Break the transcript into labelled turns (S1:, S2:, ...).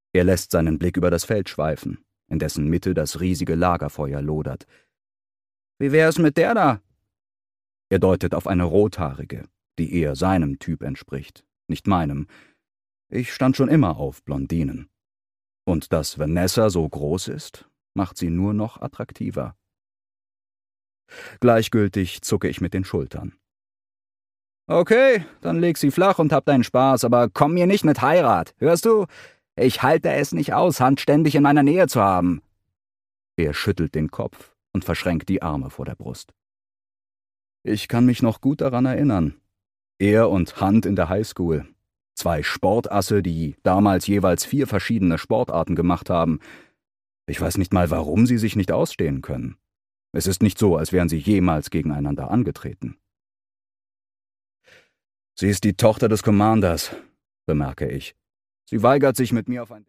S1: Er lässt seinen Blick über das Feld schweifen, in dessen Mitte das riesige Lagerfeuer lodert. »Wie wär's mit der da?« Er deutet auf eine Rothaarige, die eher seinem Typ entspricht, nicht meinem. Ich stand schon immer auf Blondinen. Und dass Vanessa so groß ist, macht sie nur noch attraktiver. Gleichgültig zucke ich mit den Schultern. »Okay, dann leg sie flach und hab deinen Spaß, aber komm mir nicht mit Heirat, hörst du? Ich halte es nicht aus, Hand ständig in meiner Nähe zu haben.« Er schüttelt den Kopf und verschränkt die Arme vor der Brust. Ich kann mich noch gut daran erinnern. Er und Hand in der Highschool. 2 Sportasse, die damals jeweils 4 verschiedene Sportarten gemacht haben. Ich weiß nicht mal, warum sie sich nicht ausstehen können. Es ist nicht so, als wären sie jemals gegeneinander angetreten. »Sie ist die Tochter des Commanders«, bemerke ich. »Sie weigert sich, mit mir auf ein